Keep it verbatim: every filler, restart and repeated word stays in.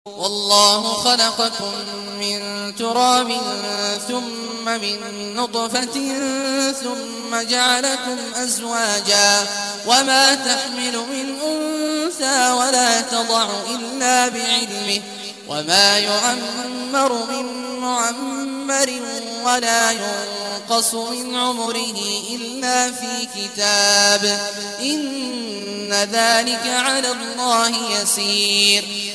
والله خلقكم من تراب ثم من نطفة ثم جعلكم أزواجا وما تحمل من أنثى ولا تضع إلا بعلمه وما يعمر من معمر ولا ينقص من عمره إلا في كتاب إن ذلك على الله يسير